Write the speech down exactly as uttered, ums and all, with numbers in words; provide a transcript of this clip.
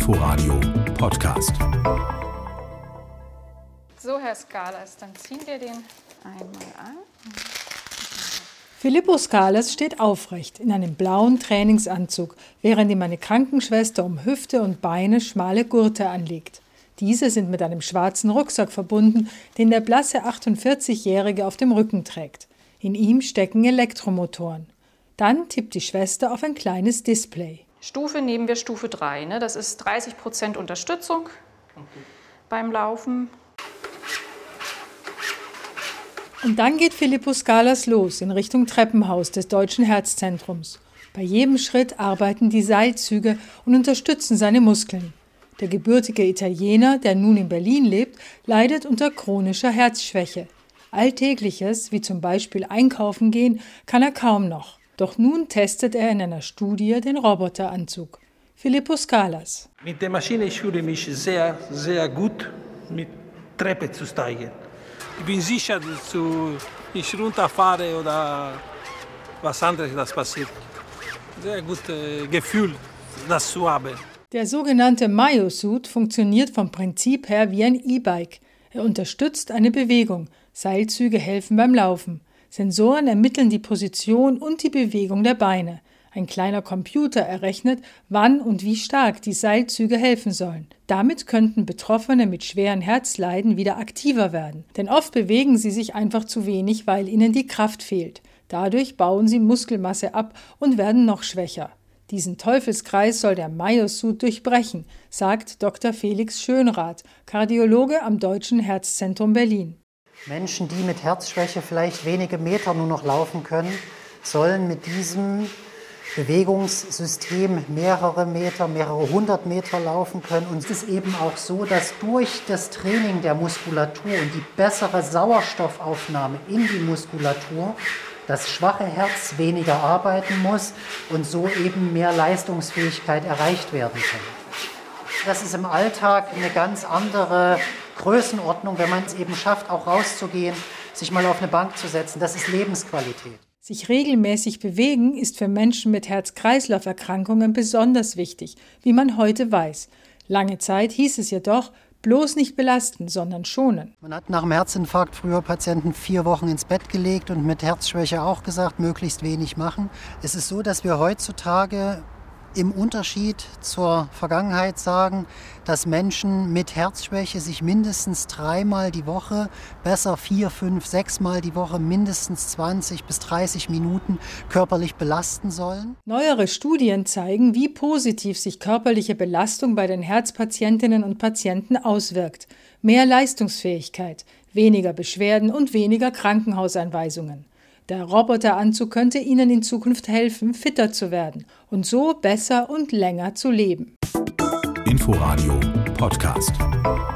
Inforadio Podcast. So, Herr Skalas, dann ziehen wir den einmal an. Filippo Skalas steht aufrecht in einem blauen Trainingsanzug, während ihm eine Krankenschwester um Hüfte und Beine schmale Gurte anlegt. Diese sind mit einem schwarzen Rucksack verbunden, den der blasse achtundvierzigjährige auf dem Rücken trägt. In ihm stecken Elektromotoren. Dann tippt die Schwester auf ein kleines Display. Stufe nehmen wir Stufe drei. Ne? Das ist dreißig Prozent Unterstützung okay. beim Laufen. Und dann geht Filippo Skalas los in Richtung Treppenhaus des Deutschen Herzzentrums. Bei jedem Schritt arbeiten die Seilzüge und unterstützen seine Muskeln. Der gebürtige Italiener, der nun in Berlin lebt, leidet unter chronischer Herzschwäche. Alltägliches, wie zum Beispiel einkaufen gehen, kann er kaum noch. Doch nun testet er in einer Studie den Roboteranzug. Filippo Skalas. Mit der Maschine fühle ich mich sehr, sehr gut, mit Treppe zu steigen. Ich bin sicher, dass ich runterfahre oder was anderes das passiert. Sehr gutes Gefühl, das zu haben. Der sogenannte Myo-Suit funktioniert vom Prinzip her wie ein E-Bike. Er unterstützt eine Bewegung. Seilzüge helfen beim Laufen. Sensoren ermitteln die Position und die Bewegung der Beine. Ein kleiner Computer errechnet, wann und wie stark die Seilzüge helfen sollen. Damit könnten Betroffene mit schweren Herzleiden wieder aktiver werden. Denn oft bewegen sie sich einfach zu wenig, weil ihnen die Kraft fehlt. Dadurch bauen sie Muskelmasse ab und werden noch schwächer. Diesen Teufelskreis soll der Myo-Suit durchbrechen, sagt Doktor Felix Schönrath, Kardiologe am Deutschen Herzzentrum Berlin. Menschen, die mit Herzschwäche vielleicht wenige Meter nur noch laufen können, sollen mit diesem Bewegungssystem mehrere Meter, mehrere hundert Meter laufen können. Und es ist eben auch so, dass durch das Training der Muskulatur und die bessere Sauerstoffaufnahme in die Muskulatur das schwache Herz weniger arbeiten muss und so eben mehr Leistungsfähigkeit erreicht werden kann. Das ist im Alltag eine ganz andere Größenordnung, wenn man es eben schafft, auch rauszugehen, sich mal auf eine Bank zu setzen. Das ist Lebensqualität. Sich regelmäßig bewegen ist für Menschen mit Herz-Kreislauf-Erkrankungen besonders wichtig, wie man heute weiß. Lange Zeit hieß es jedoch, bloß nicht belasten, sondern schonen. Man hat nach dem Herzinfarkt früher Patienten vier Wochen ins Bett gelegt und mit Herzschwäche auch gesagt, möglichst wenig machen. Es ist so, dass wir heutzutage im Unterschied zur Vergangenheit sagen, dass Menschen mit Herzschwäche sich mindestens dreimal die Woche, besser vier, fünf, sechsmal die Woche, mindestens zwanzig bis dreißig Minuten körperlich belasten sollen. Neuere Studien zeigen, wie positiv sich körperliche Belastung bei den Herzpatientinnen und Patienten auswirkt. Mehr Leistungsfähigkeit, weniger Beschwerden und weniger Krankenhauseinweisungen. Der Roboteranzug könnte Ihnen in Zukunft helfen, fitter zu werden und so besser und länger zu leben. Inforadio Podcast.